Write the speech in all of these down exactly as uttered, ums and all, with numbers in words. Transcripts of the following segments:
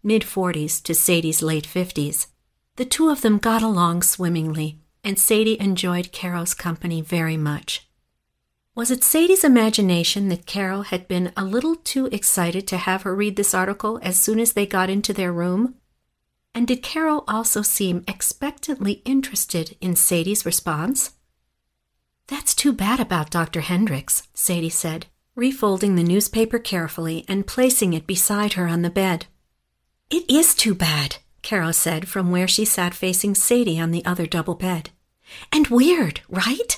mid-forties to Sadie's late fifties. The two of them got along swimmingly, and Sadie enjoyed Carol's company very much. Was it Sadie's imagination that Carol had been a little too excited to have her read this article as soon as they got into their room? And did Carol also seem expectantly interested in Sadie's response? "That's too bad about Doctor Hendricks," Sadie said, refolding the newspaper carefully and placing it beside her on the bed. "It is too bad," Carol said from where she sat facing Sadie on the other double bed. "And weird, right?"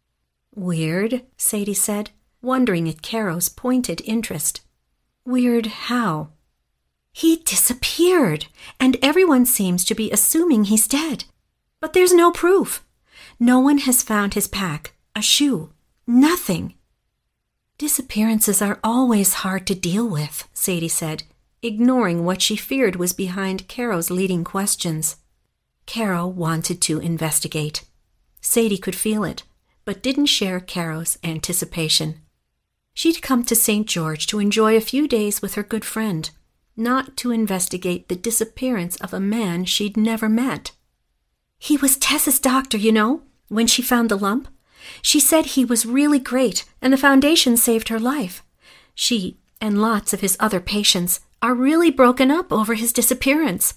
"Weird?" Sadie said, wondering at Carol's pointed interest. "Weird how?" "He disappeared, and everyone seems to be assuming he's dead. But there's no proof. No one has found his pack, a shoe, nothing." "Disappearances are always hard to deal with," Sadie said, ignoring what she feared was behind Carol's leading questions. Carol wanted to investigate. Sadie could feel it, but didn't share Carol's anticipation. She'd come to Saint George to enjoy a few days with her good friend, not to investigate the disappearance of a man she'd never met. "He was Tess's doctor, you know, when she found the lump. She said he was really great, and the foundation saved her life. She, and lots of his other patients, are really broken up over his disappearance."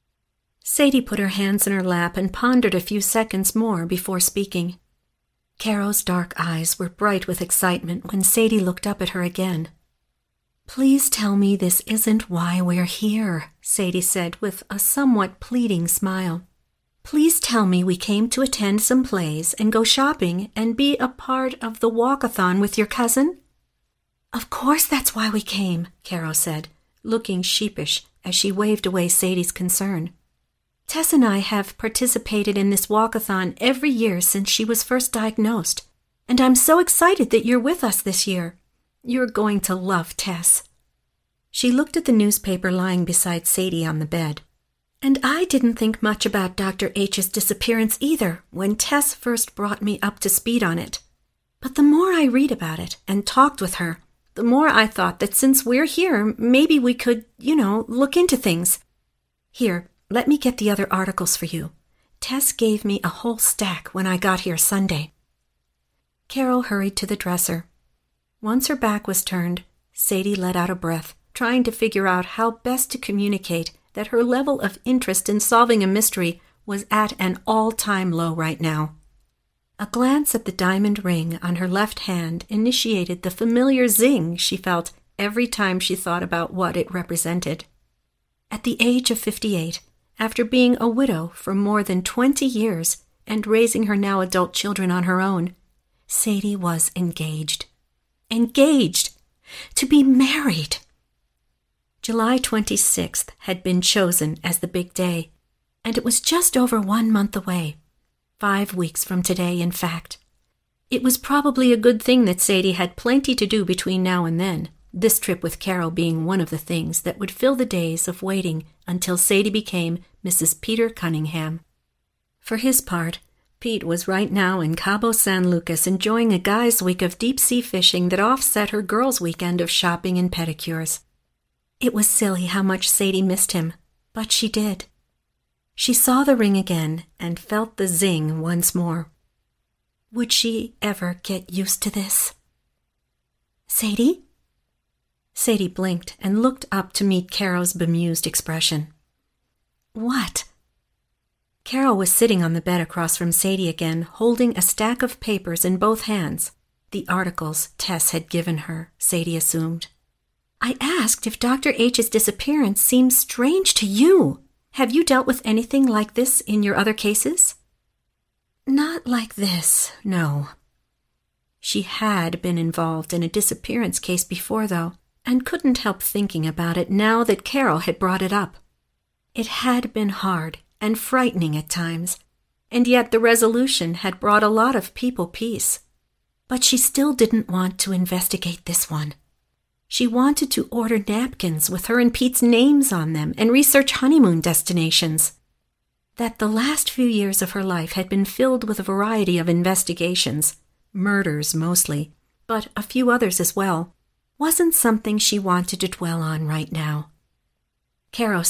Sadie put her hands in her lap and pondered a few seconds more before speaking. Carol's dark eyes were bright with excitement when Sadie looked up at her again. "Please tell me this isn't why we're here," Sadie said with a somewhat pleading smile. "Please tell me we came to attend some plays and go shopping and be a part of the walk-a-thon with your cousin?" "Of course that's why we came," Carol said, looking sheepish as she waved away Sadie's concern. "Tess and I have participated in this walk-a-thon every year since she was first diagnosed, and I'm so excited that you're with us this year. You're going to love Tess." She looked at the newspaper lying beside Sadie on the bed. "And I didn't think much about Doctor H's disappearance either when Tess first brought me up to speed on it. But the more I read about it and talked with her, the more I thought that since we're here, maybe we could, you know, look into things. Here, let me get the other articles for you. Tess gave me a whole stack when I got here Sunday." Carol hurried to the dresser. Once her back was turned, Sadie let out a breath, trying to figure out how best to communicate that her level of interest in solving a mystery was at an all-time low right now. A glance at the diamond ring on her left hand initiated the familiar zing she felt every time she thought about what it represented. At the age of fifty-eight, after being a widow for more than twenty years and raising her now adult children on her own, Sadie was engaged. Engaged! To be married! July twenty-sixth had been chosen as the big day, and it was just over one month away. Five weeks from today, in fact. It was probably a good thing that Sadie had plenty to do between now and then, this trip with Carol being one of the things that would fill the days of waiting until Sadie became Missus Peter Cunningham. For his part, Pete was right now in Cabo San Lucas enjoying a guy's week of deep-sea fishing that offset her girls' weekend of shopping and pedicures. It was silly how much Sadie missed him, but she did. She saw the ring again and felt the zing once more. Would she ever get used to this? "Sadie?" Sadie blinked and looked up to meet Carol's bemused expression. "What?" Carol was sitting on the bed across from Sadie again, holding a stack of papers in both hands, the articles Tess had given her, Sadie assumed. "I asked if Doctor H's disappearance seems strange to you. Have you dealt with anything like this in your other cases?" "Not like this, no." She had been involved in a disappearance case before, though, and couldn't help thinking about it now that Carol had brought it up. It had been hard and frightening at times, and yet the resolution had brought a lot of people peace. But she still didn't want to investigate this one. She wanted to order napkins with her and Pete's names on them and research honeymoon destinations. That the last few years of her life had been filled with a variety of investigations, murders mostly, but a few others as well, wasn't something she wanted to dwell on right now. Carol